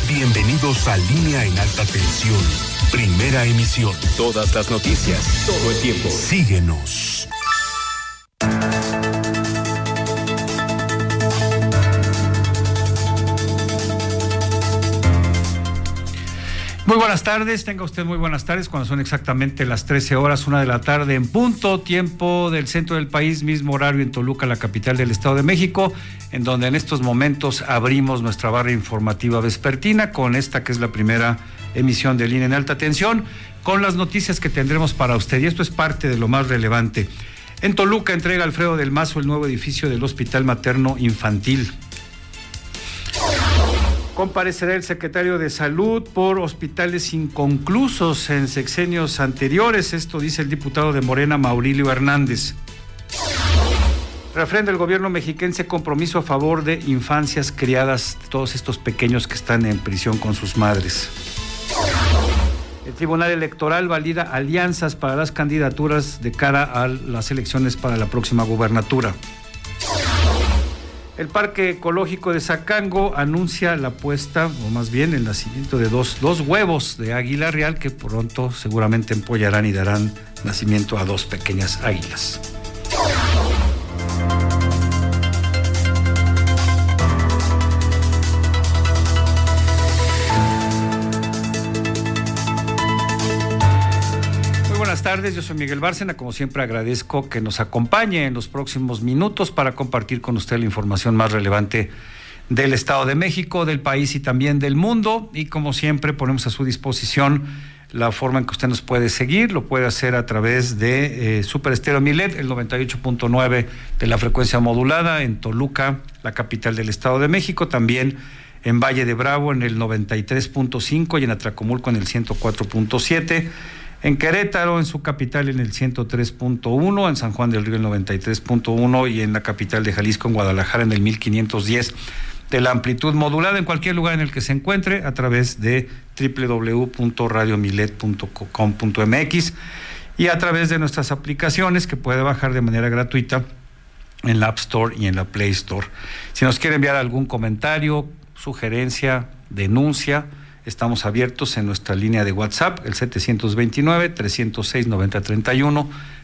Bienvenidos a Línea en Alta Tensión, primera emisión. Todas las noticias, todo el tiempo. Síguenos. Muy buenas tardes, tenga usted muy buenas tardes cuando son exactamente las 13 horas, 1 de la tarde en punto, tiempo del centro del país, mismo horario en Toluca, la capital del Estado de México, en donde en estos momentos abrimos nuestra barra informativa vespertina con esta que es la primera emisión de Línea en Alta Tensión, con las noticias que tendremos para usted, y esto es parte de lo más relevante. En Toluca entrega Alfredo del Mazo el nuevo edificio del Hospital Materno Infantil. Comparecerá el secretario de Salud por hospitales inconclusos en sexenios anteriores. Esto dice el diputado de Morena, Maurilio Hernández. Refrenda el gobierno mexiquense compromiso a favor de infancias criadas, de todos estos pequeños que están en prisión con sus madres. El Tribunal Electoral valida alianzas para las candidaturas de cara a las elecciones para la próxima gubernatura. El Parque Ecológico de Zacango anuncia la puesta, o más bien el nacimiento de dos huevos de águila real que pronto seguramente empollarán y darán nacimiento a dos pequeñas águilas. Buenas tardes, yo soy Miguel Bárcena, como siempre agradezco que nos acompañe en los próximos minutos para compartir con usted la información más relevante del Estado de México, del país y también del mundo, y como siempre ponemos a su disposición la forma en que usted nos puede seguir, lo puede hacer a través de Super Estéreo Milet, el 98.9 de la frecuencia modulada en Toluca, la capital del Estado de México, también en Valle de Bravo en el 93.5 y en Atlacomulco en el 104.7, en Querétaro, en su capital, en el 103.1, en San Juan del Río, el 93.1, y en la capital de Jalisco, en Guadalajara, en el 1510 de la amplitud modulada, en cualquier lugar en el que se encuentre, a través de www.radiomilet.com.mx y a través de nuestras aplicaciones que puede bajar de manera gratuita en la App Store y en la Play Store. Si nos quiere enviar algún comentario, sugerencia, denuncia, estamos abiertos en nuestra línea de WhatsApp, el 729-306-9031,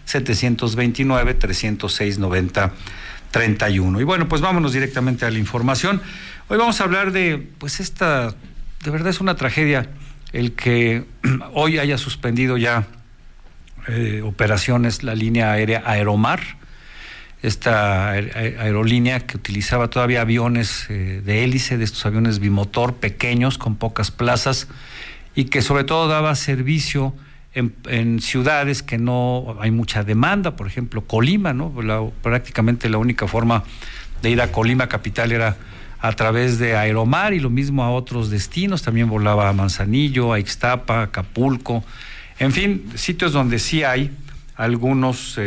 729-306-9031. Y bueno, pues vámonos directamente a la información. Hoy vamos a hablar de, pues de verdad es una tragedia el que hoy haya suspendido ya operaciones la línea aérea Aeromar, esta aerolínea que utilizaba todavía aviones de hélice, de estos aviones bimotor pequeños con pocas plazas y que sobre todo daba servicio en ciudades que no hay mucha demanda, por ejemplo Colima, ¿no? Prácticamente la única forma de ir a Colima capital era a través de Aeromar, y lo mismo a otros destinos, también volaba a Manzanillo, a Ixtapa, a Acapulco, en fin, sitios donde sí hay algunas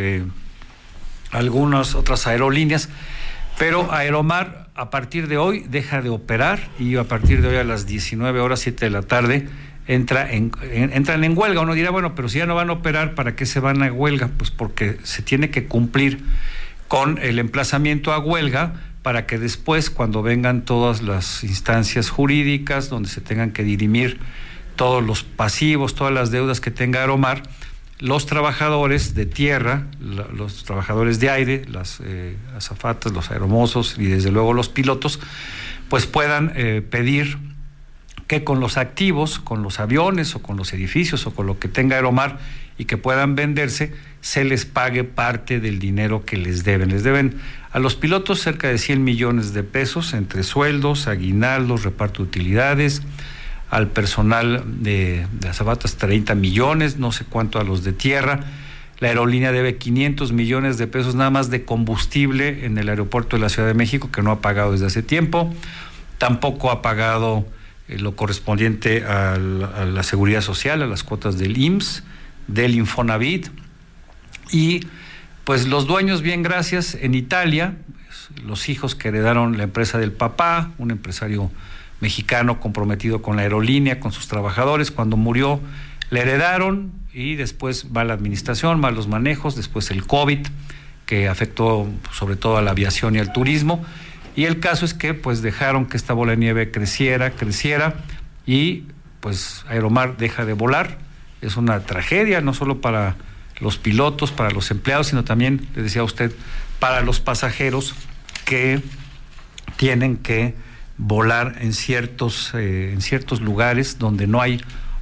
otras aerolíneas, pero Aeromar a partir de hoy deja de operar y a partir de hoy a las 19 horas, 7 de la tarde, entran en huelga. Uno dirá, bueno, pero si ya no van a operar, ¿para qué se van a huelga? Pues porque se tiene que cumplir con el emplazamiento a huelga para que después, cuando vengan todas las instancias jurídicas, donde se tengan que dirimir todos los pasivos, todas las deudas que tenga Aeromar, los trabajadores de tierra, los trabajadores de aire, las azafatas, los aeromozos y desde luego los pilotos, pues puedan pedir que con los activos, con los aviones o con los edificios o con lo que tenga Aeromar y que puedan venderse, se les pague parte del dinero que les deben. Les deben a los pilotos cerca de 100 millones de pesos entre sueldos, aguinaldos, reparto de utilidades, al personal de azafatas 30 millones, no sé cuánto a los de tierra. La aerolínea debe 500 millones de pesos nada más de combustible en el aeropuerto de la Ciudad de México, que no ha pagado desde hace tiempo. Tampoco ha pagado lo correspondiente a la seguridad social, a las cuotas del IMSS, del Infonavit. Y pues los dueños, bien gracias, en Italia, los hijos que heredaron la empresa del papá, un empresario mexicano comprometido con la aerolínea, con sus trabajadores, cuando murió le heredaron y después va la administración, va los manejos, después el COVID, que afectó sobre todo a la aviación y al turismo, y el caso es que pues dejaron que esta bola de nieve creciera, y pues Aeromar deja de volar. Es una tragedia, no solo para los pilotos, para los empleados, sino también, le decía a usted, para los pasajeros que tienen que volar en ciertos lugares donde no hay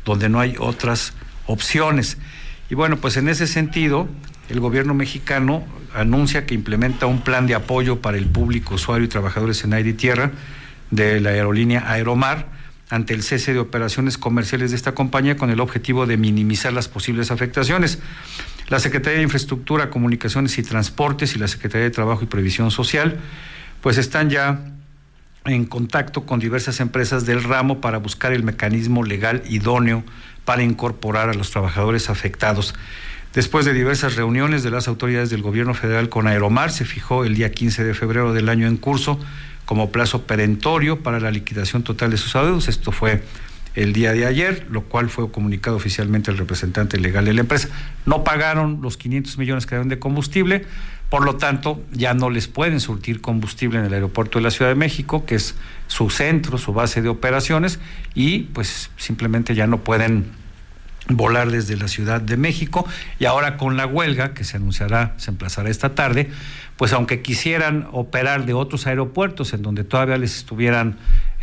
otras opciones. Y bueno, pues en ese sentido, el gobierno mexicano anuncia que implementa un plan de apoyo para el público, usuario y trabajadores en aire y tierra de la aerolínea Aeromar ante el cese de operaciones comerciales de esta compañía, con el objetivo de minimizar las posibles afectaciones. La Secretaría de Infraestructura, Comunicaciones y Transportes y la Secretaría de Trabajo y Previsión Social pues están ya en contacto con diversas empresas del ramo para buscar el mecanismo legal idóneo para incorporar a los trabajadores afectados. Después de diversas reuniones de las autoridades del gobierno federal con Aeromar, se fijó el día 15 de febrero del año en curso como plazo perentorio para la liquidación total de sus adeudos. Esto fue el día de ayer, lo cual fue comunicado oficialmente al representante legal de la empresa. No pagaron los 500 millones que deben de combustible, por lo tanto ya no les pueden surtir combustible en el aeropuerto de la Ciudad de México, que es su centro, su base de operaciones, y pues simplemente ya no pueden volar desde la Ciudad de México. Y ahora con la huelga que se emplazará esta tarde, pues aunque quisieran operar de otros aeropuertos en donde todavía les estuvieran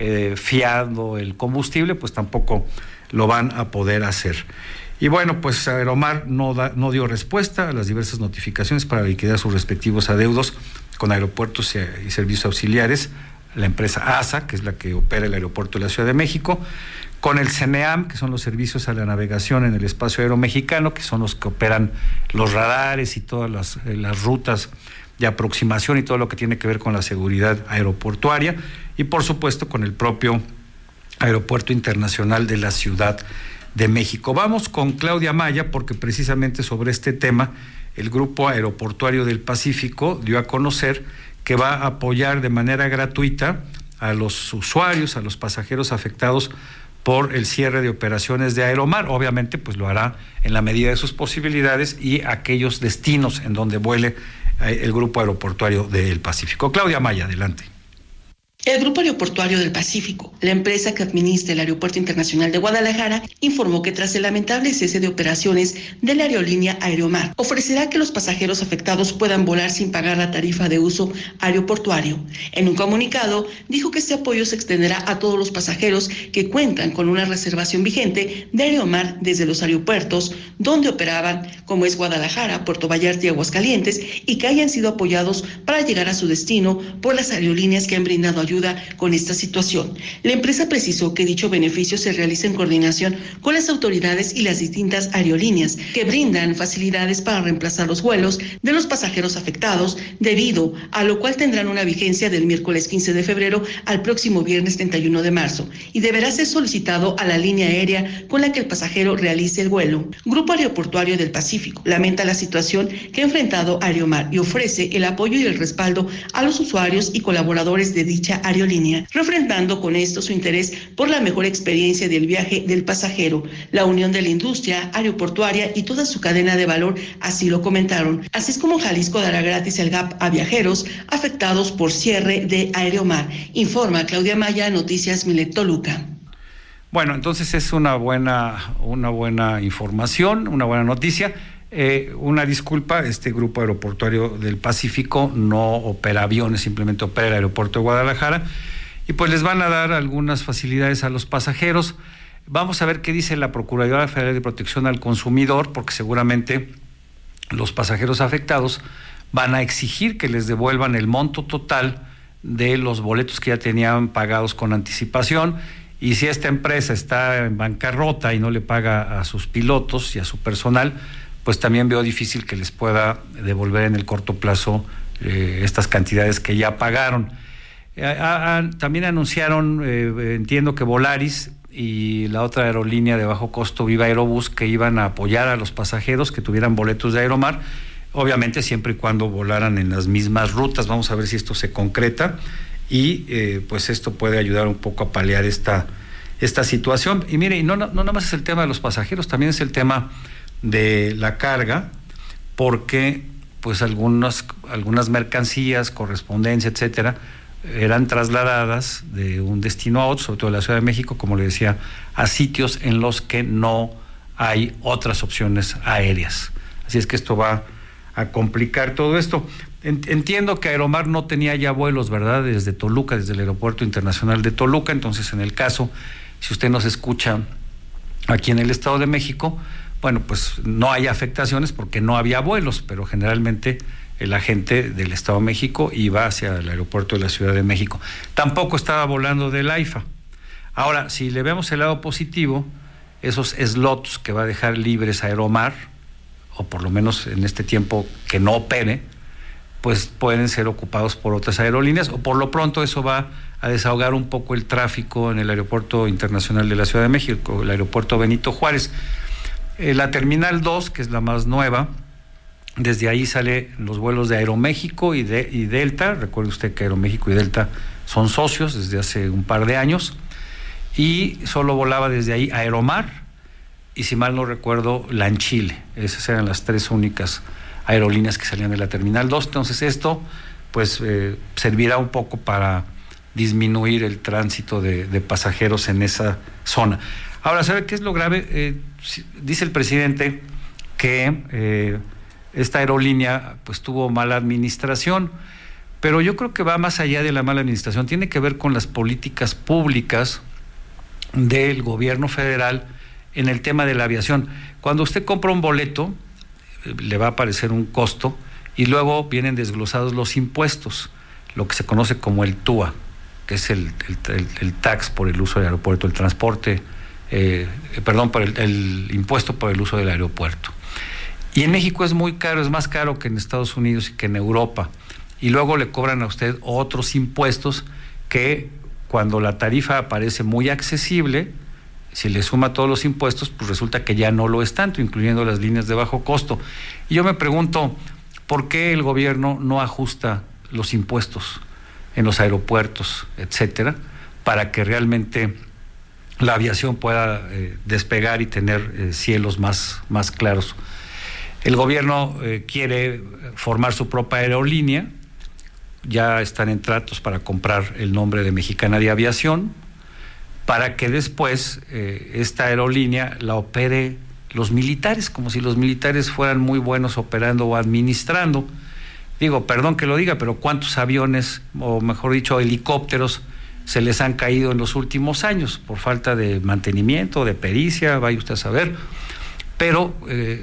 fiando el combustible, pues tampoco lo van a poder hacer. Y bueno, pues Aeromar no dio respuesta a las diversas notificaciones para liquidar sus respectivos adeudos con aeropuertos y servicios auxiliares, la empresa ASA, que es la que opera el aeropuerto de la Ciudad de México, con el CENEAM, que son los servicios a la navegación en el espacio aéreo mexicano, que son los que operan los radares y todas las rutas de aproximación y todo lo que tiene que ver con la seguridad aeroportuaria, y por supuesto con el propio Aeropuerto Internacional de la Ciudad de México. Vamos con Claudia Maya, porque precisamente sobre este tema el Grupo Aeroportuario del Pacífico dio a conocer que va a apoyar de manera gratuita a los usuarios, a los pasajeros afectados por el cierre de operaciones de Aeromar. Obviamente pues lo hará en la medida de sus posibilidades y aquellos destinos en donde vuele el Grupo Aeroportuario del Pacífico. Claudia Maya, adelante. El Grupo Aeroportuario del Pacífico, la empresa que administra el Aeropuerto Internacional de Guadalajara, informó que tras el lamentable cese de operaciones de la aerolínea Aeromar, ofrecerá que los pasajeros afectados puedan volar sin pagar la tarifa de uso aeroportuario. En un comunicado, dijo que este apoyo se extenderá a todos los pasajeros que cuentan con una reservación vigente de Aeromar desde los aeropuertos donde operaban, como es Guadalajara, Puerto Vallarta y Aguascalientes, y que hayan sido apoyados para llegar a su destino por las aerolíneas que han brindado ayuda con esta situación. La empresa precisó que dicho beneficio se realiza en coordinación con las autoridades y las distintas aerolíneas que brindan facilidades para reemplazar los vuelos de los pasajeros afectados, debido a lo cual tendrán una vigencia del miércoles 15 de febrero al próximo viernes 31 de marzo y deberá ser solicitado a la línea aérea con la que el pasajero realice el vuelo. Grupo Aeroportuario del Pacífico lamenta la situación que ha enfrentado Aeromar y ofrece el apoyo y el respaldo a los usuarios y colaboradores de dicha aerolínea, refrendando con esto su interés por la mejor experiencia del viaje del pasajero. La unión de la industria aeroportuaria y toda su cadena de valor así lo comentaron. Así es como Jalisco dará gratis el GAP a viajeros afectados por cierre de Aeromar. Informa Claudia Maya, Noticias Milet Toluca. Bueno, entonces es una buena información, una buena noticia. Una disculpa, este Grupo Aeroportuario del Pacífico no opera aviones, simplemente opera el aeropuerto de Guadalajara, y pues les van a dar algunas facilidades a los pasajeros. Vamos a ver qué dice la Procuraduría Federal de Protección al Consumidor, porque seguramente los pasajeros afectados van a exigir que les devuelvan el monto total de los boletos que ya tenían pagados con anticipación. Y si esta empresa está en bancarrota y no le paga a sus pilotos y a su personal, pues también veo difícil que les pueda devolver en el corto plazo estas cantidades que ya pagaron. También anunciaron, entiendo que Volaris y la otra aerolínea de bajo costo, Viva Aerobús, que iban a apoyar a los pasajeros que tuvieran boletos de Aeromar, obviamente siempre y cuando volaran en las mismas rutas. Vamos a ver si esto se concreta y pues esto puede ayudar un poco a paliar esta situación. Y mire, no nada más es el tema de los pasajeros, también es el tema de la carga, porque pues algunas mercancías, correspondencia, etcétera, eran trasladadas de un destino a otro, sobre todo de la Ciudad de México, como le decía, a sitios en los que no hay otras opciones aéreas. Así es que esto va a complicar todo esto. Entiendo que Aeromar no tenía ya vuelos, ¿verdad?, desde Toluca, desde el Aeropuerto Internacional de Toluca. Entonces, en el caso, si usted nos escucha aquí en el Estado de México, bueno, pues no hay afectaciones porque no había vuelos, pero generalmente la gente del Estado de México iba hacia el aeropuerto de la Ciudad de México. Tampoco estaba volando del AIFA. Ahora, si le vemos el lado positivo, esos slots que va a dejar libres Aeromar, o por lo menos en este tiempo que no opere, pues pueden ser ocupados por otras aerolíneas, o por lo pronto eso va a desahogar un poco el tráfico en el Aeropuerto Internacional de la Ciudad de México, el Aeropuerto Benito Juárez. La Terminal 2, que es la más nueva, desde ahí salen los vuelos de Aeroméxico y Delta. Recuerde usted que Aeroméxico y Delta son socios desde hace un par de años, y solo volaba desde ahí Aeromar y, si mal no recuerdo, LAN-Chile. Esas eran las tres únicas aerolíneas que salían de la Terminal 2. Entonces esto pues servirá un poco para disminuir el tránsito de pasajeros en esa zona. Ahora, ¿sabe qué es lo grave? Dice el presidente que esta aerolínea pues tuvo mala administración, pero yo creo que va más allá de la mala administración. Tiene que ver con las políticas públicas del gobierno federal en el tema de la aviación. Cuando usted compra un boleto, le va a aparecer un costo y luego vienen desglosados los impuestos, lo que se conoce como el TUA, que es el tax por el uso del aeropuerto, el transporte, por el impuesto por el uso del aeropuerto. Y en México es muy caro, es más caro que en Estados Unidos y que en Europa. Y luego le cobran a usted otros impuestos que, cuando la tarifa aparece muy accesible, si le suma todos los impuestos, pues resulta que ya no lo es tanto, incluyendo las líneas de bajo costo. Y yo me pregunto, ¿por qué el gobierno no ajusta los impuestos en los aeropuertos, etcétera, para que realmente la aviación pueda despegar y tener cielos más claros? El gobierno quiere formar su propia aerolínea, ya están en tratos para comprar el nombre de Mexicana de Aviación, para que después esta aerolínea la opere los militares, como si los militares fueran muy buenos operando o administrando. Digo, perdón que lo diga, pero ¿cuántos aviones, o mejor dicho, helicópteros, se les han caído en los últimos años por falta de mantenimiento, de pericia? Vaya usted a saber. Pero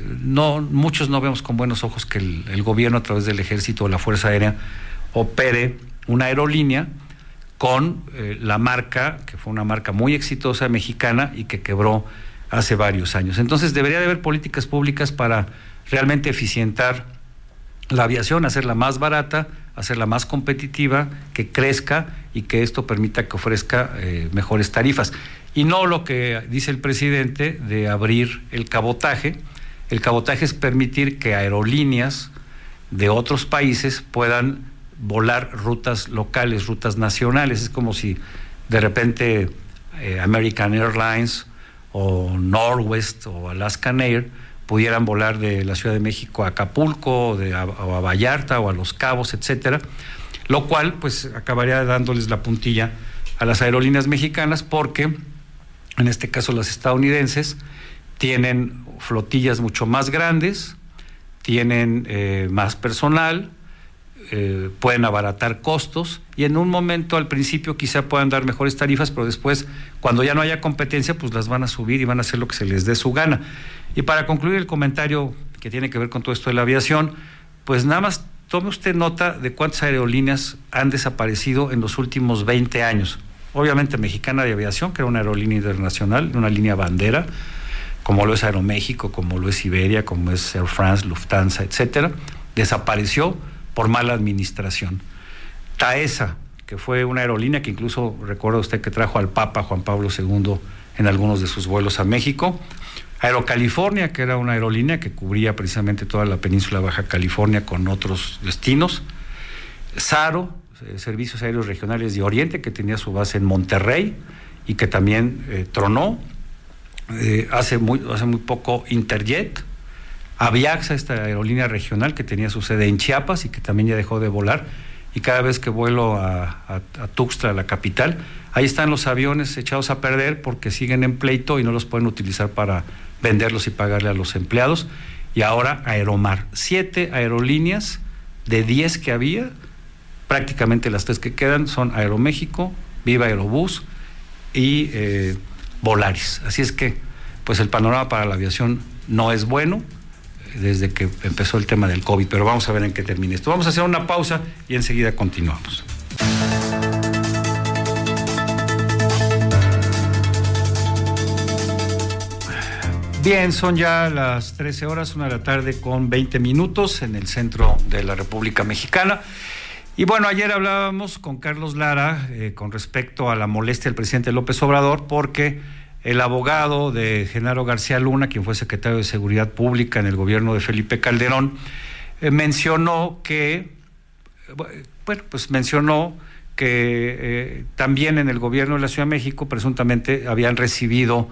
muchos no vemos con buenos ojos que el gobierno, a través del Ejército o la Fuerza Aérea, opere una aerolínea con la marca, que fue una marca muy exitosa mexicana y que quebró hace varios años. Entonces debería de haber políticas públicas para realmente eficientar la aviación, hacerla más barata, hacerla más competitiva, que crezca y que esto permita que ofrezca mejores tarifas. Y no lo que dice el presidente de abrir el cabotaje. El cabotaje es permitir que aerolíneas de otros países puedan volar rutas locales, rutas nacionales. Es como si de repente American Airlines o Northwest o Alaskan Air pudieran volar de la Ciudad de México a Acapulco, o a Vallarta o a Los Cabos, etcétera, lo cual pues acabaría dándoles la puntilla a las aerolíneas mexicanas, porque en este caso las estadounidenses tienen flotillas mucho más grandes, tienen más personal, pueden abaratar costos, y en un momento, al principio, quizá puedan dar mejores tarifas, pero después, cuando ya no haya competencia, pues las van a subir y van a hacer lo que se les dé su gana. Y para concluir el comentario que tiene que ver con todo esto de la aviación, pues nada más tome usted nota de cuántas aerolíneas han desaparecido en los últimos 20 años. Obviamente Mexicana de Aviación, que era una aerolínea internacional, una línea bandera, como lo es Aeroméxico, como lo es Iberia, como es Air France, Lufthansa, etcétera, desapareció por mala administración. Taesa, que fue una aerolínea que incluso recuerda usted que trajo al Papa Juan Pablo II en algunos de sus vuelos a México. Aerocalifornia, que era una aerolínea que cubría precisamente toda la península Baja California con otros destinos. SARO, Servicios Aéreos Regionales de Oriente, que tenía su base en Monterrey y que también tronó. Hace muy poco Interjet. Aviaxa, esta aerolínea regional que tenía su sede en Chiapas y que también ya dejó de volar. y cada vez que vuelo a Tuxtla, la capital, ahí están los aviones echados a perder porque siguen en pleito y no los pueden utilizar para venderlos y pagarle a los empleados. Y ahora Aeromar, 7 aerolíneas de 10 que había, prácticamente las 3 que quedan son Aeroméxico, Viva Aerobús y Volaris. Así es que pues el panorama para la aviación no es bueno desde que empezó el tema del COVID, pero vamos a ver en qué termina esto. Vamos a hacer una pausa y enseguida continuamos. Bien, son ya las 13 horas, 1 de la tarde con 20 minutos en el centro de la República Mexicana. Y bueno, ayer hablábamos con Carlos Lara con respecto a la molestia del presidente López Obrador porque el abogado de Genaro García Luna, quien fue secretario de Seguridad Pública en el gobierno de Felipe Calderón, mencionó que también en el gobierno de la Ciudad de México presuntamente habían recibido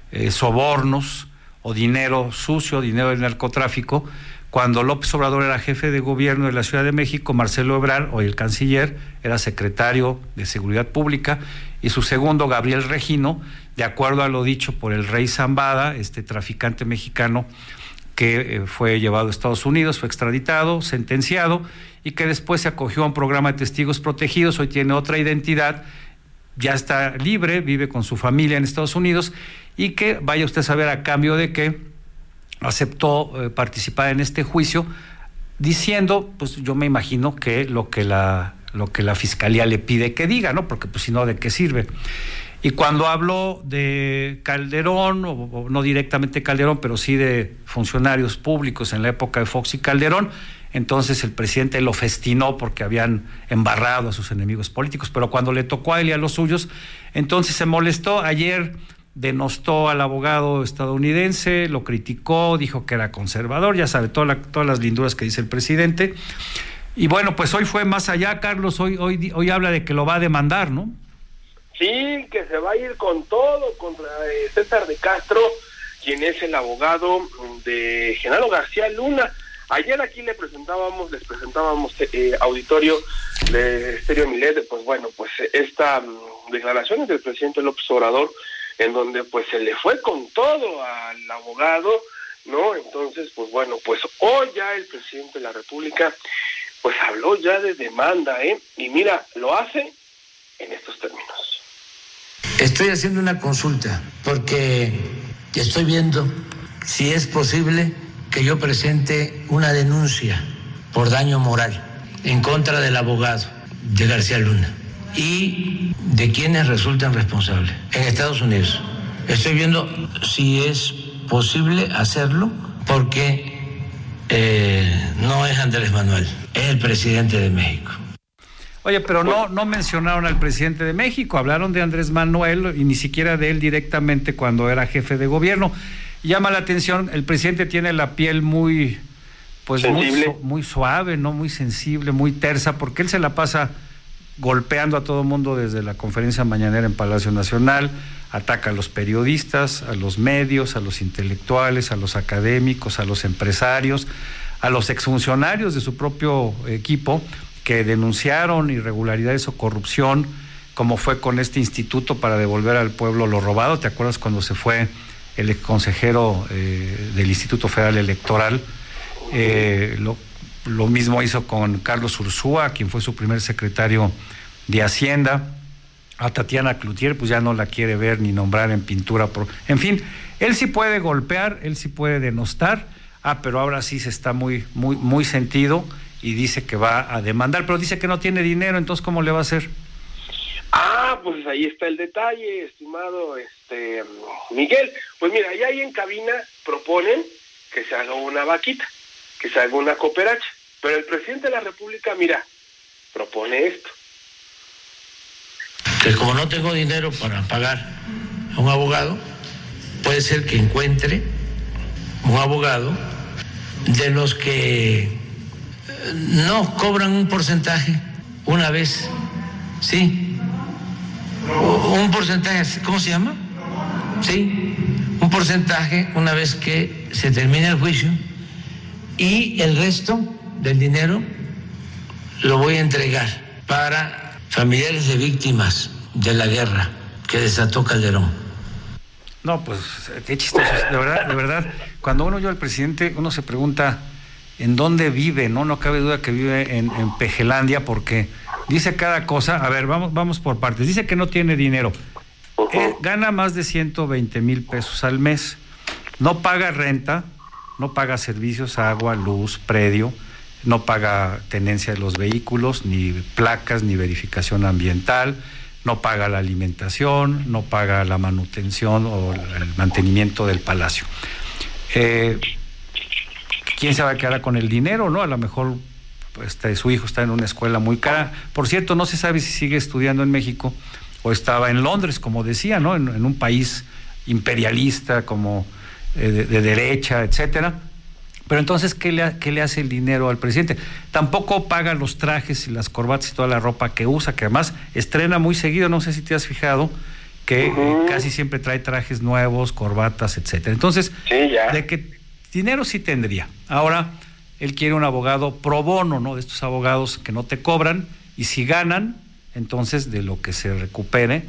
sobornos o dinero sucio, dinero del narcotráfico, cuando López Obrador era jefe de gobierno de la Ciudad de México, Marcelo Ebrard, hoy el canciller, era secretario de Seguridad Pública, y su segundo, Gabriel Regino, de acuerdo a lo dicho por el Rey Zambada, este traficante mexicano que fue llevado a Estados Unidos, fue extraditado, sentenciado, y que después se acogió a un programa de testigos protegidos, hoy tiene otra identidad, ya está libre, vive con su familia en Estados Unidos, y que vaya usted a saber a cambio de que aceptó participar en este juicio, diciendo, pues yo me imagino que lo que la fiscalía le pide que diga, ¿no? Porque pues si no, ¿de qué sirve? Y cuando habló de Calderón, o no directamente Calderón, pero sí de funcionarios públicos en la época de Fox y Calderón, entonces el presidente lo festinó porque habían embarrado a sus enemigos políticos, pero cuando le tocó a él y a los suyos, entonces se molestó. Ayer denostó al abogado estadounidense, lo criticó, dijo que era conservador, ya sabe, todas las linduras que dice el presidente. Y bueno, pues hoy fue más allá, Carlos, hoy habla de que lo va a demandar, ¿no? Sí, que se va a ir con todo contra César de Castro, quien es el abogado de Genaro García Luna. Ayer aquí les presentábamos auditorio de Estéreo Milet, pues bueno, pues esta declaración del presidente López Obrador, en donde pues se le fue con todo al abogado, ¿no? Entonces, pues bueno, pues hoy ya el presidente de la República pues habló ya de demanda, y mira, lo hace en estos términos. Estoy haciendo una consulta porque estoy viendo si es posible que yo presente una denuncia por daño moral en contra del abogado de García Luna y de quienes resultan responsables en Estados Unidos. Estoy viendo si es posible hacerlo porque no es Andrés Manuel, es el presidente de México. Oye, pero no mencionaron al presidente de México, hablaron de Andrés Manuel y ni siquiera de él directamente cuando era jefe de gobierno. Llama la atención, el presidente tiene la piel muy suave, no muy sensible, muy tersa, porque él se la pasa golpeando a todo mundo desde la conferencia mañanera en Palacio Nacional, ataca a los periodistas, a los medios, a los intelectuales, a los académicos, a los empresarios, a los exfuncionarios de su propio equipo que denunciaron irregularidades o corrupción, como fue con este instituto para devolver al pueblo lo robado. ¿Te acuerdas cuando se fue el exconsejero del Instituto Federal Electoral? Lo mismo hizo con Carlos Ursúa, quien fue su primer secretario de Hacienda. A Tatiana Cloutier, pues ya no la quiere ver ni nombrar en pintura. En fin, él sí puede golpear, él sí puede denostar, pero ahora sí se está muy sentido y dice que va a demandar, pero dice que no tiene dinero, entonces ¿cómo le va a hacer? Pues ahí está el detalle, estimado Miguel. Pues mira, allá ahí en cabina proponen que se haga una vaquita, que se haga una cooperacha, pero el presidente de la República, mira, propone esto. Que como no tengo dinero para pagar a un abogado, puede ser que encuentre un abogado de los que no cobran un porcentaje una vez, ¿sí? Un porcentaje, ¿cómo se llama? Sí, un porcentaje una vez que se termine el juicio y el resto del dinero lo voy a entregar para familiares de víctimas de la guerra que desató Calderón. No, pues qué chistoso, de verdad, cuando uno oye al presidente, uno se pregunta en dónde vive, ¿no? No cabe duda que vive en Pejelandia, porque dice cada cosa. A ver, vamos por partes. Dice que no tiene dinero. Gana más de 120,000 pesos al mes. No paga renta, no paga servicios, agua, luz, predio, no paga tenencia de los vehículos, ni placas, ni verificación ambiental, no paga la alimentación, no paga la manutención o el mantenimiento del palacio. ¿Quién se va a quedar con el dinero, no? A lo mejor pues, su hijo está en una escuela muy cara. Por cierto, no se sabe si sigue estudiando en México o estaba en Londres, como decía, ¿no? En un país imperialista, como de derecha, etcétera. Pero entonces, ¿qué le hace el dinero al presidente? Tampoco paga los trajes y las corbatas y toda la ropa que usa, que además estrena muy seguido. No sé si te has fijado que casi siempre trae trajes nuevos, corbatas, etcétera. Entonces, sí, ya. De que dinero sí tendría. Ahora, él quiere un abogado pro bono, ¿no? De estos abogados que no te cobran, y si ganan, entonces de lo que se recupere,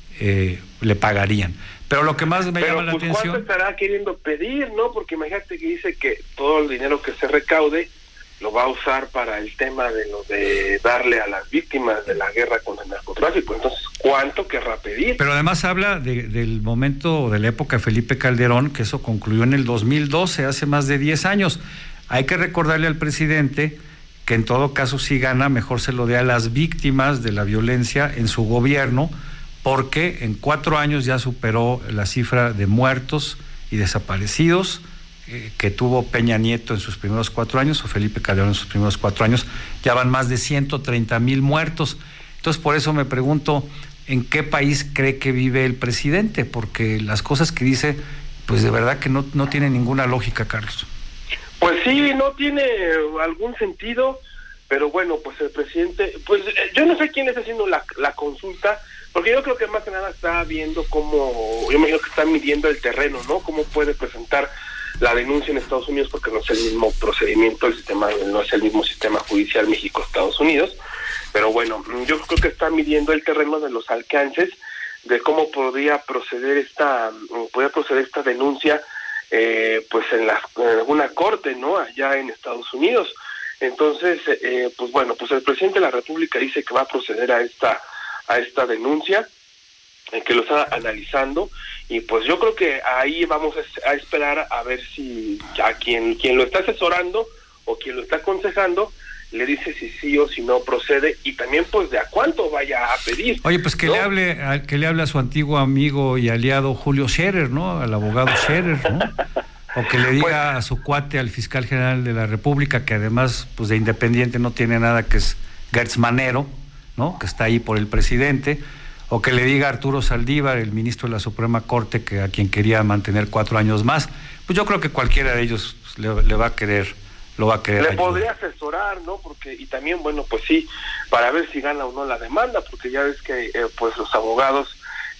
le pagarían. Pero lo que más me llama la atención... ¿Cuánto estará queriendo pedir, no? Porque imagínate que dice que todo el dinero que se recaude lo va a usar para el tema de lo de darle a las víctimas de la guerra contra el narcotráfico. Entonces, ¿cuánto querrá pedir? Pero además habla del momento, de la época de Felipe Calderón, que eso concluyó en el 2012, hace más de 10 años. Hay que recordarle al presidente que en todo caso, si gana, mejor se lo dé a las víctimas de la violencia en su gobierno, porque en 4 años ya superó la cifra de muertos y desaparecidos que tuvo Peña Nieto en sus primeros 4 años, o Felipe Calderón en sus primeros 4 años. Ya van más de 130,000 muertos. Entonces, por eso me pregunto, ¿en qué país cree que vive el presidente? Porque las cosas que dice, pues de verdad que no tienen ninguna lógica, Carlos. Pues sí, no tiene algún sentido, pero bueno, pues el presidente, pues yo no sé quién está haciendo la consulta, porque yo creo que más que nada está viendo cómo, yo me imagino que está midiendo el terreno, ¿no? Cómo puede presentar la denuncia en Estados Unidos, porque no es el mismo procedimiento, el sistema no es el mismo sistema judicial México-Estados Unidos, pero bueno, yo creo que está midiendo el terreno de los alcances, de cómo podría proceder esta denuncia, pues en alguna corte, ¿no? Allá en Estados Unidos. Entonces, pues bueno, pues el presidente de la República dice que va a proceder a esta denuncia, que lo está analizando, y pues yo creo que ahí vamos a esperar a ver si a quien lo está asesorando o quien lo está aconsejando le dice si sí o si no procede, y también pues de a cuánto vaya a pedir. Oye, pues que, ¿no?, le hable a su antiguo amigo y aliado Julio Scherer, ¿no? Al abogado Scherer, ¿no? O que le diga a su cuate, al fiscal general de la República, que además pues de independiente no tiene nada, que es Gertz Manero, ¿no? Que está ahí por el presidente. O que le diga a Arturo Saldívar, el ministro de la Suprema Corte, que a quien quería mantener 4 años más. Pues yo creo que cualquiera de ellos pues, le va a querer, lo va a querer le ayudar. Podría asesorar, ¿no? Porque, y también, bueno, pues sí, para ver si gana o no la demanda, porque ya ves que pues los abogados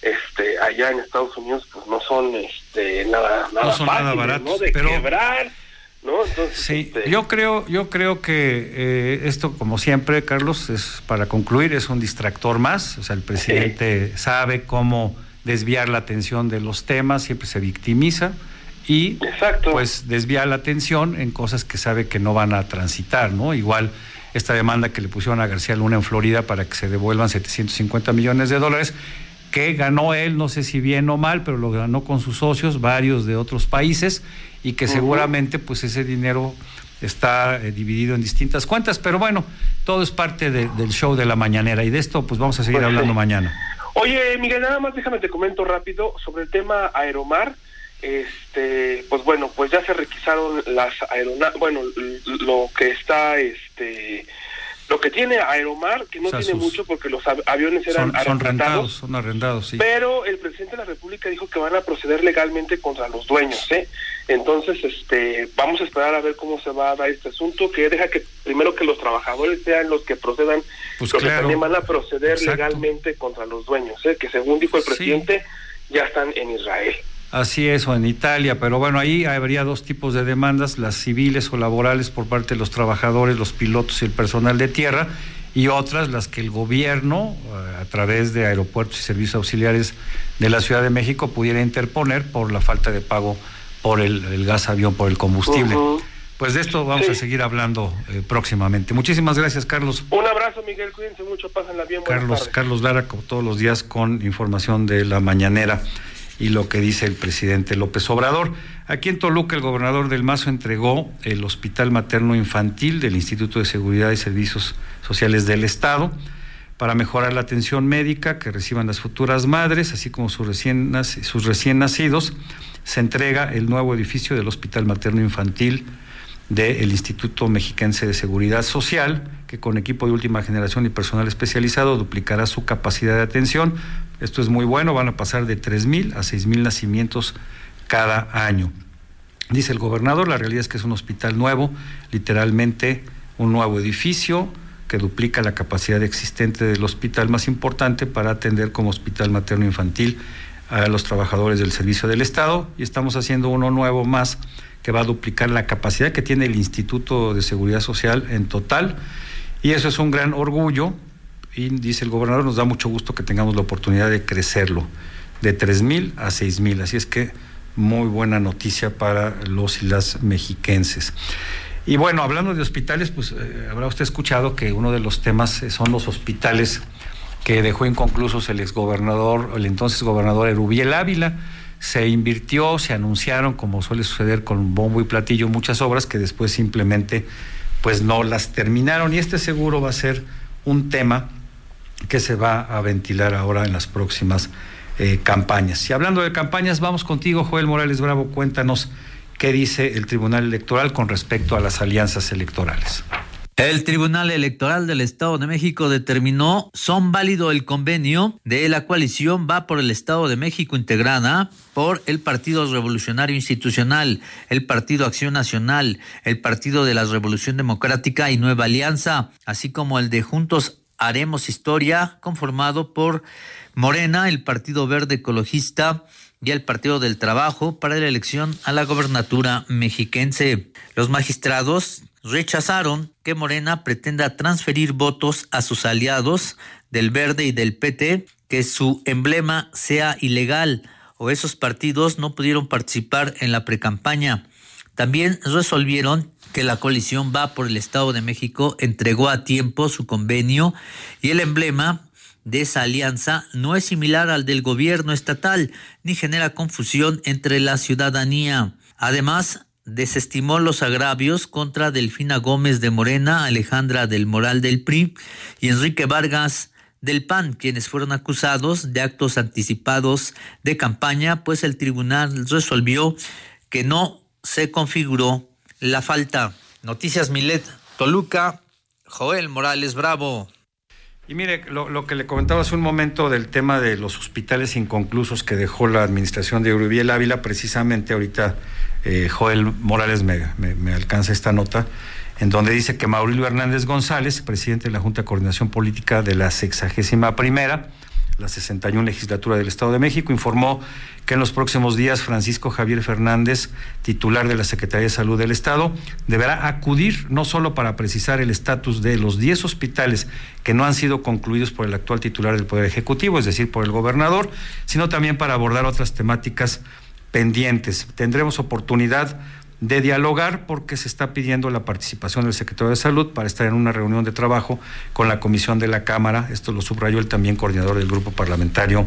allá en Estados Unidos pues no son nada no son fáciles, nada baratos, ¿no? De pero quebrar, ¿no? Entonces, sí, yo creo que esto, como siempre, Carlos, es para concluir, es un distractor más. O sea, el presidente sabe cómo desviar la atención de los temas, siempre se victimiza y pues desvía la atención en cosas que sabe que no van a transitar, ¿no? Igual esta demanda que le pusieron a García Luna en Florida para que se devuelvan $750 millones, que ganó él, no sé si bien o mal, pero lo ganó con sus socios, varios de otros países, y que seguramente pues ese dinero está dividido en distintas cuentas, pero bueno, todo es parte del show de la mañanera, y de esto pues vamos a seguir hablando mañana. Oye, Miguel, nada más déjame te comento rápido sobre el tema Aeromar. Pues bueno, pues ya se requisaron las aeronaves, bueno, lo que está, lo que tiene Aeromar, que no tiene mucho porque los aviones eran son arrendados, sí. Pero el presidente de la República dijo que van a proceder legalmente contra los dueños, Entonces, vamos a esperar a ver cómo se va a dar este asunto, que deja que primero que los trabajadores sean los que procedan, pues pero claro, que también van a proceder exacto, legalmente contra los dueños, que según dijo el presidente, ya están en Israel. Así es, o en Italia, pero bueno, ahí habría dos tipos de demandas, las civiles o laborales por parte de los trabajadores, los pilotos y el personal de tierra, y otras, las que el gobierno, a través de aeropuertos y servicios auxiliares de la Ciudad de México, pudiera interponer por la falta de pago por el gas avión, por el combustible. Pues de esto vamos a seguir hablando próximamente. Muchísimas gracias, Carlos. Un abrazo, Miguel, cuídense mucho, pásenla bien. Carlos Lara, como todos los días, con información de la mañanera y lo que dice el presidente López Obrador. Aquí en Toluca, el gobernador del Mazo entregó el Hospital Materno Infantil del Instituto de Seguridad y Servicios Sociales del Estado para mejorar la atención médica que reciban las futuras madres, así como sus recién nacidos. Se entrega el nuevo edificio del Hospital Materno Infantil del Instituto Mexiquense de Seguridad Social, que con equipo de última generación y personal especializado duplicará su capacidad de atención. Esto es muy bueno, van a pasar de 3,000 a 6,000 nacimientos cada año. Dice el gobernador, la realidad es que es un hospital nuevo, literalmente un nuevo edificio que duplica la capacidad existente del hospital más importante para atender como hospital materno infantil a los trabajadores del servicio del Estado, y estamos haciendo uno nuevo más que va a duplicar la capacidad que tiene el Instituto de Seguridad Social en total, y eso es un gran orgullo, y dice el gobernador, nos da mucho gusto que tengamos la oportunidad de crecerlo, de 3,000 a 6,000, así es que muy buena noticia para los y las mexiquenses. Y bueno, hablando de hospitales, pues habrá usted escuchado que uno de los temas son los hospitales que dejó inconclusos el entonces gobernador Erubiel Ávila. Se invirtió, se anunciaron, como suele suceder con bombo y platillo, muchas obras que después simplemente pues no las terminaron, y este seguro va a ser un tema que se va a ventilar ahora en las próximas campañas. Y hablando de campañas, vamos contigo, Joel Morales Bravo, cuéntanos qué dice el Tribunal Electoral con respecto a las alianzas electorales. El Tribunal Electoral del Estado de México determinó son válido el convenio de la coalición Va por el Estado de México integrada por el Partido Revolucionario Institucional, el Partido Acción Nacional, el Partido de la Revolución Democrática y Nueva Alianza, así como el de Juntos Haremos Historia, conformado por Morena, el Partido Verde Ecologista y el Partido del Trabajo para la elección a la gobernatura mexiquense. Los magistrados rechazaron que Morena pretenda transferir votos a sus aliados del Verde y del PT, que su emblema sea ilegal o esos partidos no pudieron participar en la precampaña. También resolvieron que la coalición Va por el Estado de México entregó a tiempo su convenio y el emblema de esa alianza no es similar al del gobierno estatal ni genera confusión entre la ciudadanía. Además, desestimó los agravios contra Delfina Gómez de Morena, Alejandra del Moral del PRI y Enrique Vargas del PAN, quienes fueron acusados de actos anticipados de campaña, pues el tribunal resolvió que no se configuró la falta. Noticias Milet, Toluca, Joel Morales Bravo. Y mire, lo que le comentaba hace un momento del tema de los hospitales inconclusos que dejó la administración de Erubiel Ávila, precisamente ahorita Joel Morales me alcanza esta nota, en donde dice que Maurilio Hernández González, presidente de la Junta de Coordinación Política de la 61ª, la 61 legislatura del Estado de México, informó que en los próximos días Francisco Javier Fernández, titular de la Secretaría de Salud del Estado, deberá acudir no solo para precisar el estatus de los 10 hospitales que no han sido concluidos por el actual titular del Poder Ejecutivo, es decir, por el gobernador, sino también para abordar otras temáticas pendientes. Tendremos oportunidad de dialogar porque se está pidiendo la participación del secretario de Salud para estar en una reunión de trabajo con la comisión de la Cámara. Esto lo subrayó el también coordinador del grupo parlamentario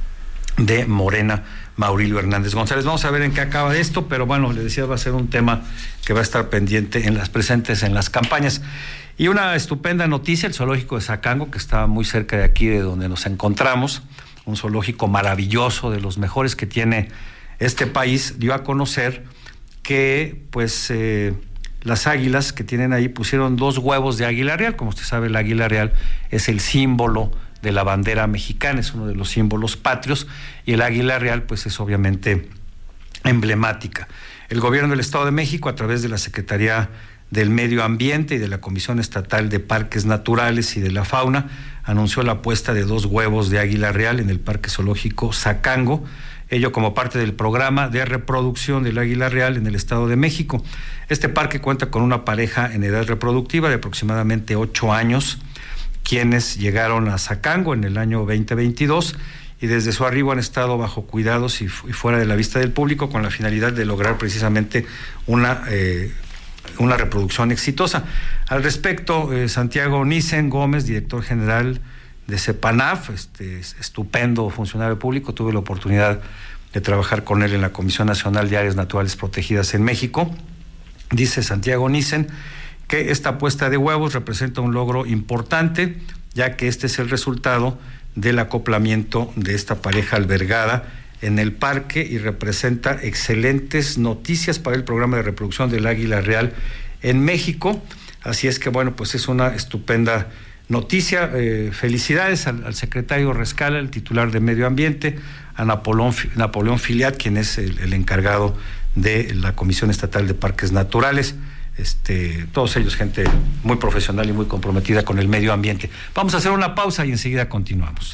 de Morena, Maurilio Hernández González. Vamos a ver en qué acaba esto, pero bueno, le decía, va a ser un tema que va a estar pendiente en las presentes en las campañas. Y una estupenda noticia, el zoológico de Zacango, que está muy cerca de aquí de donde nos encontramos, un zoológico maravilloso, de los mejores que tiene este país, dio a conocer que pues las águilas que tienen ahí pusieron 2 huevos de águila real. Como usted sabe, el águila real es el símbolo de la bandera mexicana, es uno de los símbolos patrios, y el águila real pues es obviamente emblemática. El gobierno del Estado de México, a través de la Secretaría del Medio Ambiente y de la Comisión Estatal de Parques Naturales y de la Fauna, anunció la puesta de 2 huevos de águila real en el Parque Zoológico Zacango, ello como parte del programa de reproducción del águila real en el Estado de México. Este parque cuenta con una pareja en edad reproductiva de aproximadamente 8 años, quienes llegaron a Zacango en el año 2022 y desde su arribo han estado bajo cuidados y fuera de la vista del público con la finalidad de lograr precisamente una reproducción exitosa. Al respecto, Santiago Nissen Gómez, director general de CEPANAF, estupendo funcionario público, tuve la oportunidad de trabajar con él en la Comisión Nacional de Áreas Naturales Protegidas en México. Dice Santiago Nissen que esta puesta de huevos representa un logro importante, ya que este es el resultado del acoplamiento de esta pareja albergada en el parque y representa excelentes noticias para el programa de reproducción del águila real en México. Así es que bueno, pues es una estupenda noticia. Felicidades al secretario Rescala, el titular de Medio Ambiente, a Napoleón Filiat, quien es el encargado de la Comisión Estatal de Parques Naturales. Todos ellos gente muy profesional y muy comprometida con el medio ambiente. Vamos a hacer una pausa y enseguida continuamos.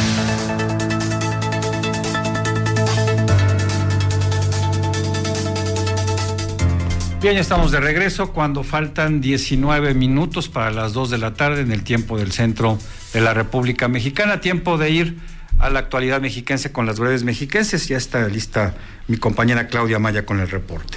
Bien, ya estamos de regreso cuando faltan 19 minutos para las 2 de la tarde en el tiempo del centro de la República Mexicana. Tiempo de ir a la actualidad mexiquense con las breves mexiquenses. Ya está lista mi compañera Claudia Maya con el reporte.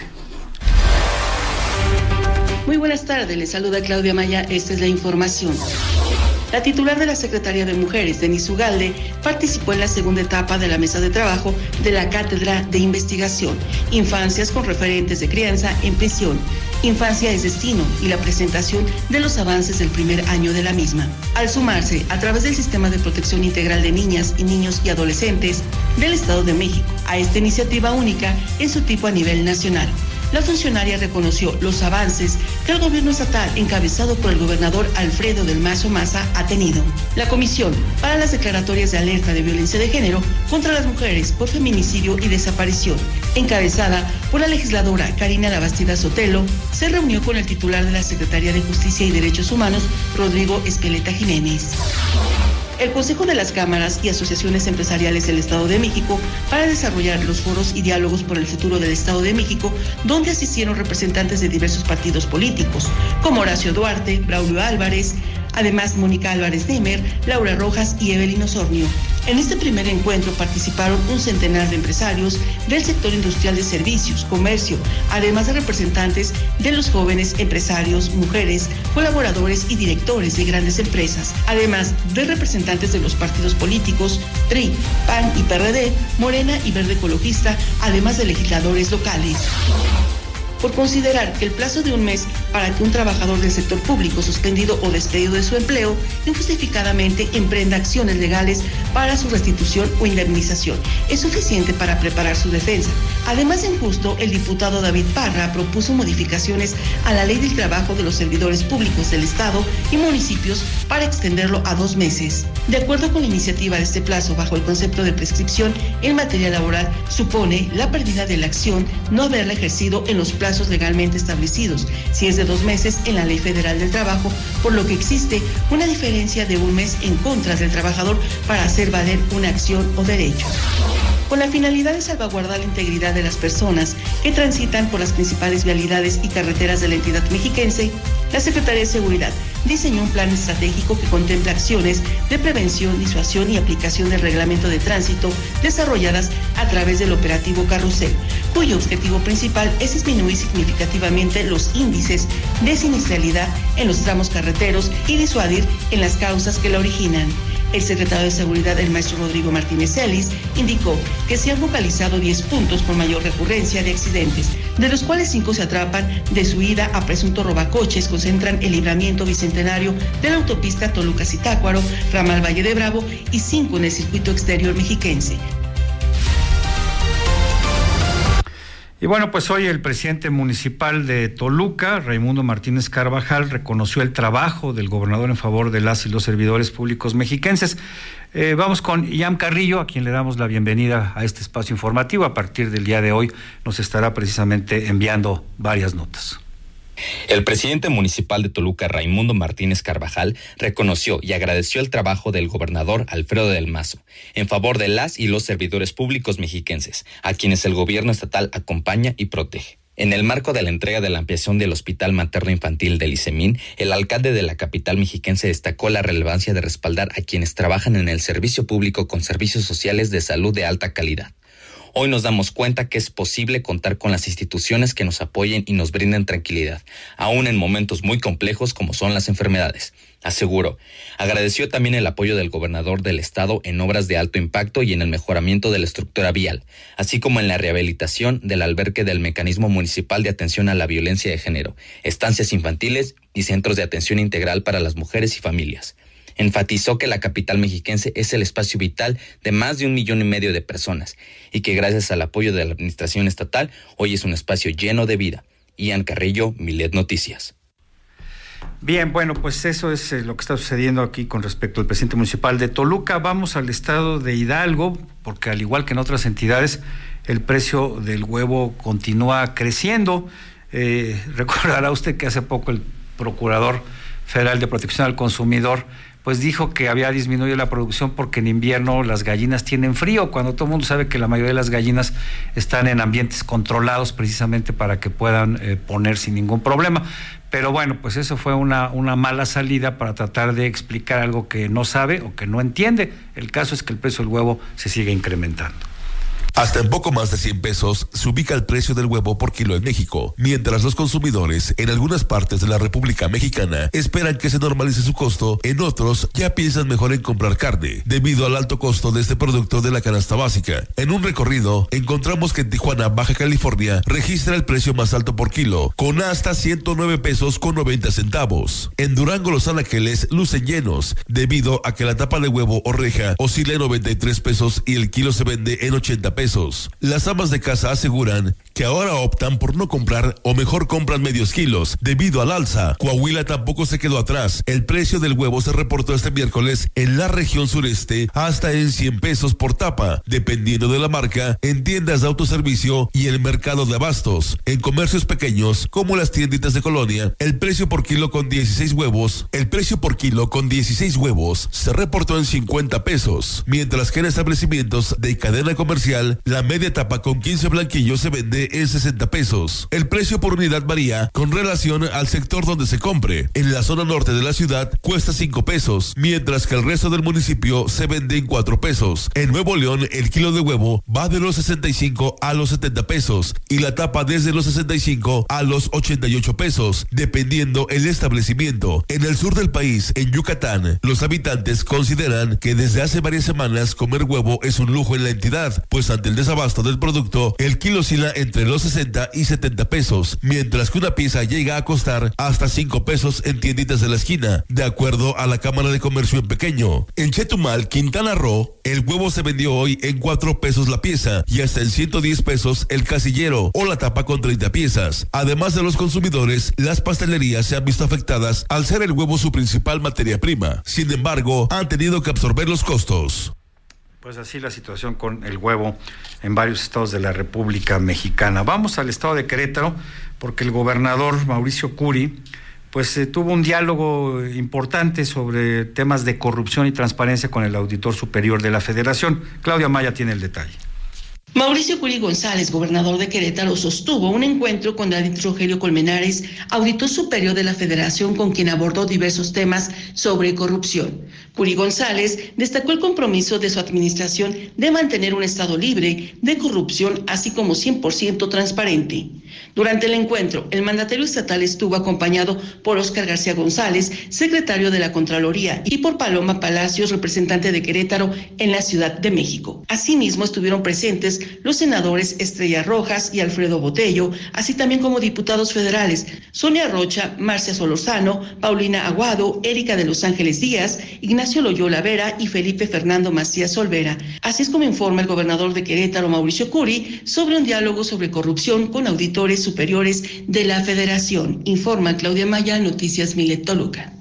Muy buenas tardes, les saluda Claudia Maya, esta es la información. La titular de la Secretaría de Mujeres, Denise Ugalde, participó en la segunda etapa de la mesa de trabajo de la Cátedra de Investigación, Infancias con referentes de crianza en prisión, Infancia es destino y la presentación de los avances del primer año de la misma. Al sumarse a través del Sistema de Protección Integral de Niñas y Niños y Adolescentes del Estado de México, a esta iniciativa única en su tipo a nivel nacional. La funcionaria reconoció los avances que el gobierno estatal, encabezado por el gobernador Alfredo del Mazo Maza, ha tenido. La Comisión para las Declaratorias de Alerta de Violencia de Género contra las Mujeres por Feminicidio y Desaparición, encabezada por la legisladora Karina Labastida Sotelo, se reunió con el titular de la Secretaría de Justicia y Derechos Humanos, Rodrigo Espeleta Jiménez. El Consejo de las Cámaras y Asociaciones Empresariales del Estado de México para desarrollar los foros y diálogos por el futuro del Estado de México, donde asistieron representantes de diversos partidos políticos, como Horacio Duarte, Braulio Álvarez, además Mónica Álvarez Nemer, Laura Rojas y Evelyn Osornio. En este primer encuentro participaron un centenar de empresarios del sector industrial de servicios, comercio, además de representantes de los jóvenes empresarios, mujeres, colaboradores y directores de grandes empresas, además de representantes de los partidos políticos, PRI, PAN y PRD, Morena y Verde Ecologista, además de legisladores locales. Por considerar que el plazo de un mes para que un trabajador del sector público suspendido o despedido de su empleo injustificadamente emprenda acciones legales para su restitución o indemnización es suficiente para preparar su defensa. Además de injusto, el diputado David Parra propuso modificaciones a la Ley del Trabajo de los Servidores Públicos del Estado y municipios para extenderlo a 2 meses. De acuerdo con la iniciativa de este plazo, bajo el concepto de prescripción en materia laboral, supone la pérdida de la acción no haberla ejercido en los plazos legalmente establecidos, si es de 2 meses en la Ley Federal del Trabajo, por lo que existe una diferencia de 1 mes en contra del trabajador para hacer valer una acción o derecho. Con la finalidad de salvaguardar la integridad de las personas que transitan por las principales vialidades y carreteras de la entidad mexiquense, la Secretaría de Seguridad diseñó un plan estratégico que contempla acciones de prevención, disuasión y aplicación del reglamento de tránsito desarrolladas a través del operativo Carrusel, cuyo objetivo principal es disminuir significativamente los índices de siniestralidad en los tramos carreteros y disuadir en las causas que la originan. El secretario de Seguridad, el maestro Rodrigo Martínez Celis, indicó que se han focalizado 10 puntos con mayor recurrencia de accidentes, de los cuales 5 se atrapan de su ida a presunto robacoches, concentran el libramiento bicentenario de la autopista Toluca-Zitácuaro, ramal Valle de Bravo y 5 en el circuito exterior mexiquense. Y bueno, pues hoy el presidente municipal de Toluca, Raimundo Martínez Carvajal, reconoció el trabajo del gobernador en favor de las y los servidores públicos mexiquenses. Vamos con Iam Carrillo, a quien le damos la bienvenida a este espacio informativo. A partir del día de hoy nos estará precisamente enviando varias notas. El presidente municipal de Toluca, Raimundo Martínez Carvajal, reconoció y agradeció el trabajo del gobernador Alfredo del Mazo en favor de las y los servidores públicos mexiquenses, a quienes el gobierno estatal acompaña y protege. En el marco de la entrega de la ampliación del Hospital Materno Infantil del ICEMIN, el alcalde de la capital mexiquense destacó la relevancia de respaldar a quienes trabajan en el servicio público con servicios sociales de salud de alta calidad. Hoy nos damos cuenta que es posible contar con las instituciones que nos apoyen y nos brinden tranquilidad, aún en momentos muy complejos como son las enfermedades, aseguró. Agradeció también el apoyo del gobernador del estado en obras de alto impacto y en el mejoramiento de la estructura vial, así como en la rehabilitación del albergue del Mecanismo Municipal de Atención a la Violencia de Género, estancias infantiles y centros de atención integral para las mujeres y familias. Enfatizó que la capital mexiquense es el espacio vital de más de 1,5 millones de personas y que gracias al apoyo de la administración estatal hoy es un espacio lleno de vida. Ian Carrillo, Milet Noticias. Bien, bueno, pues eso es lo que está sucediendo aquí con respecto al presidente municipal de Toluca. Vamos al estado de Hidalgo, porque al igual que en otras entidades, el precio del huevo continúa creciendo. Recordará usted que hace poco el Procurador Federal de Protección al Consumidor pues dijo que había disminuido la producción porque en invierno las gallinas tienen frío, cuando todo el mundo sabe que la mayoría de las gallinas están en ambientes controlados precisamente para que puedan poner sin ningún problema. Pero bueno, pues eso fue una mala salida para tratar de explicar algo que no sabe o que no entiende. El caso es que el precio del huevo se sigue incrementando. Hasta en poco más de 100 pesos se ubica el precio del huevo por kilo en México, mientras los consumidores en algunas partes de la República Mexicana esperan que se normalice su costo, en otros ya piensan mejor en comprar carne, debido al alto costo de este producto de la canasta básica. En un recorrido, encontramos que en Tijuana, Baja California, registra el precio más alto por kilo, con hasta 109 pesos con 90 centavos. En Durango, los anaqueles lucen llenos, debido a que la tapa de huevo o reja oscila en 93 pesos y el kilo se vende en 80 pesos. Las amas de casa aseguran que ahora optan por no comprar o mejor compran medios kilos debido al alza. Coahuila tampoco se quedó atrás. El precio del huevo se reportó este miércoles en la región sureste hasta en 100 pesos por tapa, dependiendo de la marca, en tiendas de autoservicio y en el mercado de abastos. En comercios pequeños, como las tienditas de colonia, el precio por kilo con 16 huevos se reportó en 50 pesos, mientras que en establecimientos de cadena comercial la media tapa con 15 blanquillos se vende en 60 pesos. El precio por unidad varía con relación al sector donde se compre. En la zona norte de la ciudad cuesta 5 pesos, mientras que el resto del municipio se vende en 4 pesos. En Nuevo León, el kilo de huevo va de los 65 a los 70 pesos y la tapa desde los 65 a los 88 pesos, dependiendo el establecimiento. En el sur del país, en Yucatán, los habitantes consideran que desde hace varias semanas comer huevo es un lujo en la entidad, pues ante el desabasto del producto, el kilo oscila entre los 60 y 70 pesos, mientras que una pieza llega a costar hasta 5 pesos en tienditas de la esquina, de acuerdo a la Cámara de Comercio en Pequeño. En Chetumal, Quintana Roo, el huevo se vendió hoy en 4 pesos la pieza y hasta en 110 pesos el casillero o la tapa con 30 piezas. Además de los consumidores, las pastelerías se han visto afectadas al ser el huevo su principal materia prima. Sin embargo, han tenido que absorber los costos. Pues así la situación con el huevo en varios estados de la República Mexicana. Vamos al estado de Querétaro, porque el gobernador Mauricio Curi pues tuvo un diálogo importante sobre temas de corrupción y transparencia con el auditor superior de la Federación. Claudia Maya tiene el detalle. Mauricio Curi González, gobernador de Querétaro, sostuvo un encuentro con David Rogelio Colmenares, auditor superior de la Federación, con quien abordó diversos temas sobre corrupción. Curi González destacó el compromiso de su administración de mantener un estado libre de corrupción, así como 100% transparente. Durante el encuentro, el mandatario estatal estuvo acompañado por Óscar García González, secretario de la Contraloría, y por Paloma Palacios, representante de Querétaro en la Ciudad de México. Asimismo, estuvieron presentes los senadores Estrella Rojas y Alfredo Botello, así también como diputados federales Sonia Rocha, Marcia Solorzano, Paulina Aguado, Erika de Los Ángeles Díaz, Ignacio Loyola Vera y Felipe Fernando Macías Olvera. Así es como informa el gobernador de Querétaro, Mauricio Curi, sobre un diálogo sobre corrupción con auditores superiores de la Federación. Informa Claudia Maya, Noticias Milet Toluca.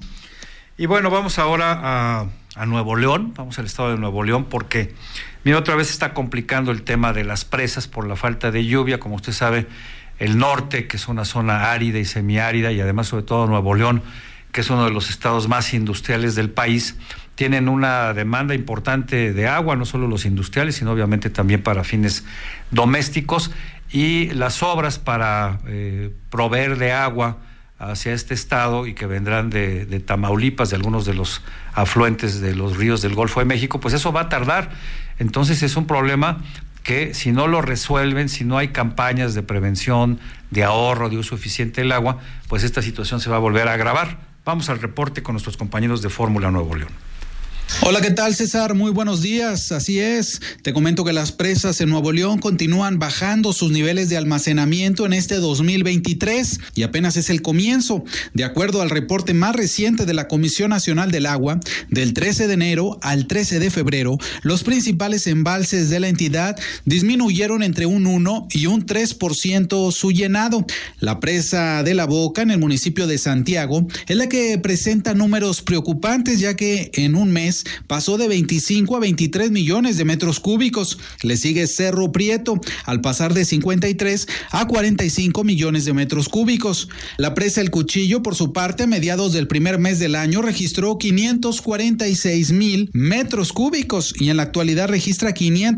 Y bueno, vamos ahora a Nuevo León, vamos al estado de Nuevo León, porque mira, otra vez está complicando el tema de las presas por la falta de lluvia. Como usted sabe, el norte, que es una zona árida y semiárida, y además sobre todo Nuevo León, que es uno de los estados más industriales del país, tienen una demanda importante de agua, no solo los industriales, sino obviamente también para fines domésticos, y las obras para proveer de agua hacia este estado y que vendrán de Tamaulipas, de algunos de los afluentes de los ríos del Golfo de México, pues eso va a tardar. Entonces es un problema que si no lo resuelven, si no hay campañas de prevención, de ahorro, de uso eficiente del agua, pues esta situación se va a volver a agravar. Vamos al reporte con nuestros compañeros de Fórmula Nuevo León. Hola, ¿qué tal, César? Muy buenos días. Así es, te comento que las presas en Nuevo León continúan bajando sus niveles de almacenamiento en este 2023 y apenas es el comienzo. De acuerdo al reporte más reciente de la Comisión Nacional del Agua, del 13 de enero al 13 de febrero, los principales embalses de la entidad disminuyeron entre un 1 y un 3% su llenado. La presa de La Boca, en el municipio de Santiago, es la que presenta números preocupantes, ya que en un mes pasó de 25 a 23 millones de metros cúbicos. Le sigue Cerro Prieto, al pasar de 53 a 45 millones de metros cúbicos. La presa El Cuchillo, por su parte, a mediados del primer mes del año, registró 546,000 metros cúbicos y en la actualidad registra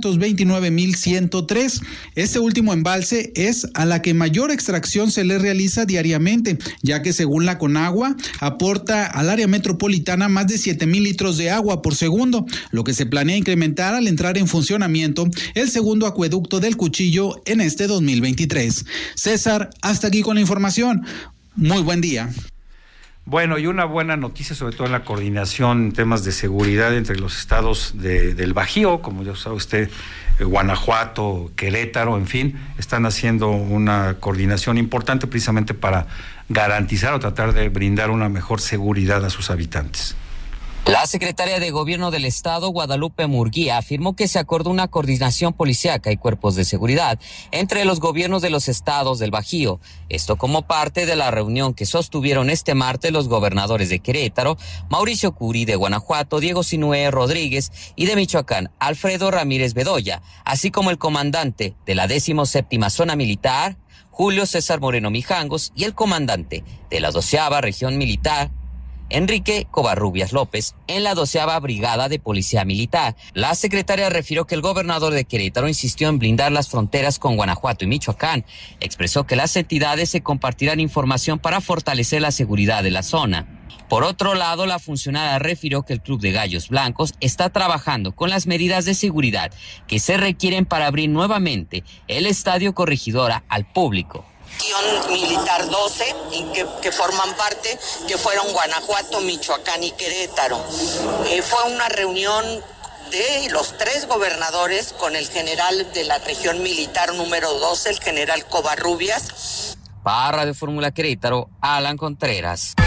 529,103. Este último embalse es a la que mayor extracción se le realiza diariamente, ya que según la Conagua, aporta al área metropolitana más de 7,000 litros de agua por segundo, lo que se planea incrementar al entrar en funcionamiento el segundo acueducto del Cuchillo en este 2023. César, hasta aquí con la información. Muy buen día. Bueno, y una buena noticia, sobre todo en la coordinación en temas de seguridad entre los estados del Bajío, como ya sabe usted, Guanajuato, Querétaro, en fin, están haciendo una coordinación importante precisamente para garantizar o tratar de brindar una mejor seguridad a sus habitantes. La secretaria de Gobierno del Estado, Guadalupe Murguía, afirmó que se acordó una coordinación policíaca y cuerpos de seguridad entre los gobiernos de los estados del Bajío. Esto como parte de la reunión que sostuvieron este martes los gobernadores de Querétaro, Mauricio Curi, de Guanajuato, Diego Sinué Rodríguez, y de Michoacán, Alfredo Ramírez Bedoya, así como el comandante de la 17ª Zona Militar, Julio César Moreno Mijangos, y el comandante de la 12ª Región Militar, Enrique Covarrubias López, en la 12ª Brigada de Policía Militar. La secretaria refirió que el gobernador de Querétaro insistió en blindar las fronteras con Guanajuato y Michoacán. Expresó que las entidades se compartirán información para fortalecer la seguridad de la zona. Por otro lado, la funcionaria refirió que el Club de Gallos Blancos está trabajando con las medidas de seguridad que se requieren para abrir nuevamente el Estadio Corregidora al público. Militar 12 y que forman parte, que fueron Guanajuato, Michoacán y Querétaro. Fue una reunión de los 3 gobernadores con el general de la región militar número 12, el general Covarrubias. Para Radio Fórmula Querétaro, Alan Contreras.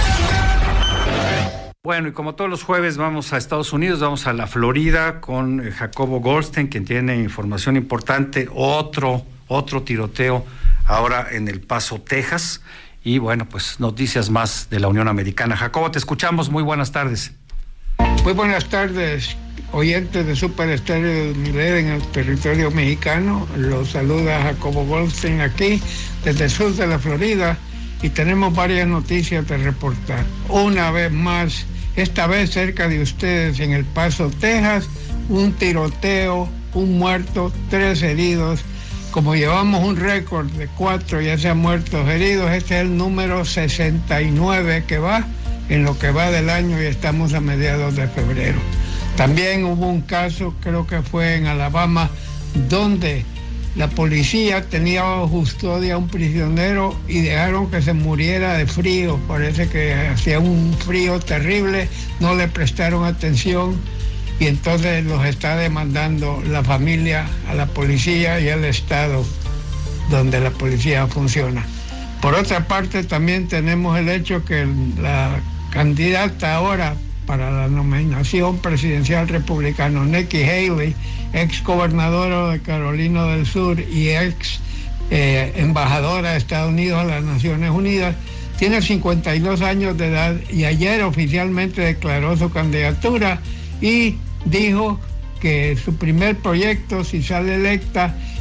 Bueno, y como todos los jueves vamos a Estados Unidos, vamos a la Florida con Jacobo Goldstein, quien tiene información importante, otro tiroteo ahora en El Paso, Texas, y bueno, pues noticias más de la Unión Americana. Jacobo, te escuchamos, muy buenas tardes. Muy buenas tardes, oyentes de Super Estéreo en el territorio mexicano. Los saluda Jacobo Goldstein aquí, desde el sur de la Florida, y tenemos varias noticias de reportar. Una vez más, esta vez cerca de ustedes en El Paso, Texas, un tiroteo, un muerto, 3 heridos. Como llevamos un récord de 4 ya sean muertos heridos, este es el número 69 que va en lo que va del año y estamos a mediados de febrero. También hubo un caso, creo que fue en Alabama, donde la policía tenía bajo custodia a un prisionero y dejaron que se muriera de frío. Parece que hacía un frío terrible, no le prestaron atención. Y entonces los está demandando la familia a la policía y al estado donde la policía funciona. Por otra parte, también tenemos el hecho que la candidata ahora para la nominación presidencial republicana, Nikki Haley, ex gobernadora de Carolina del Sur y ex embajadora de Estados Unidos a las Naciones Unidas, tiene 52 años de edad y ayer oficialmente declaró su candidatura y dijo que su primer proyecto, si sale electa,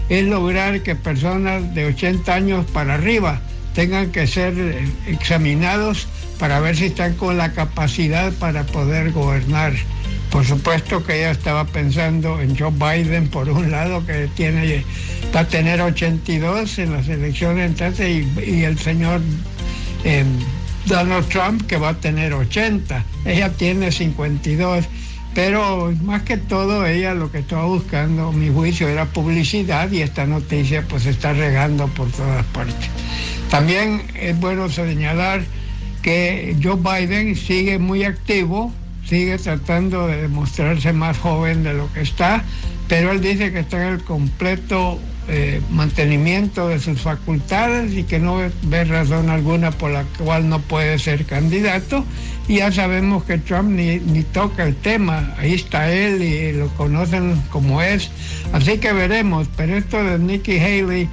es lograr que personas de 80 años para arriba tengan que ser examinados para ver si están con la capacidad para poder gobernar. Por supuesto que ella estaba pensando en Joe Biden, por un lado, que va a tener 82 en las elecciones entonces, y el señor Donald Trump, que va a tener 80. Ella tiene 52. Pero más que todo ella lo que estaba buscando, a mi juicio, era publicidad, y esta noticia pues se está regando por todas partes. También es bueno señalar que Joe Biden sigue muy activo, sigue tratando de demostrarse más joven de lo que está, pero él dice que está en el completo mantenimiento de sus facultades y que no ve razón alguna por la cual no puede ser candidato. Y ya sabemos que Trump ni toca el tema, ahí está él y lo conocen como es, así que veremos. Pero esto de Nikki Haley,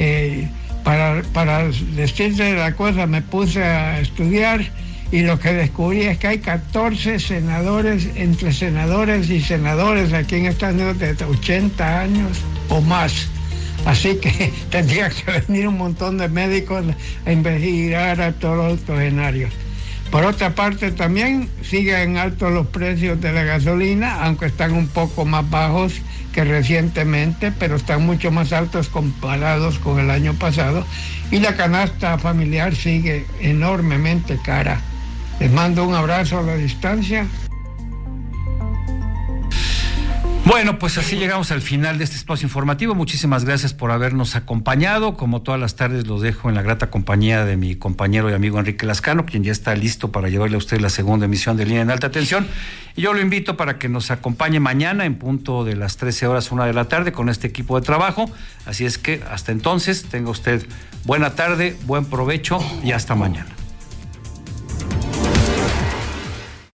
para decirte la cosa, me puse a estudiar y lo que descubrí es que hay 14 senadores, entre senadores y senadores aquí en Estados Unidos de 80 años o más. Así que tendría que venir un montón de médicos a investigar a todos los octogenarios. Por otra parte, también siguen altos los precios de la gasolina, aunque están un poco más bajos que recientemente, pero están mucho más altos comparados con el año pasado. Y la canasta familiar sigue enormemente cara. Les mando un abrazo a la distancia. Bueno, pues así llegamos al final de este espacio informativo. Muchísimas gracias por habernos acompañado. Como todas las tardes, los dejo en la grata compañía de mi compañero y amigo Enrique Lascano, quien ya está listo para llevarle a usted la segunda emisión de Línea en Alta Tensión. Y yo lo invito para que nos acompañe mañana en punto de las 13 horas, 1 de la tarde, con este equipo de trabajo. Así es que hasta entonces, tenga usted buena tarde, buen provecho y hasta mañana.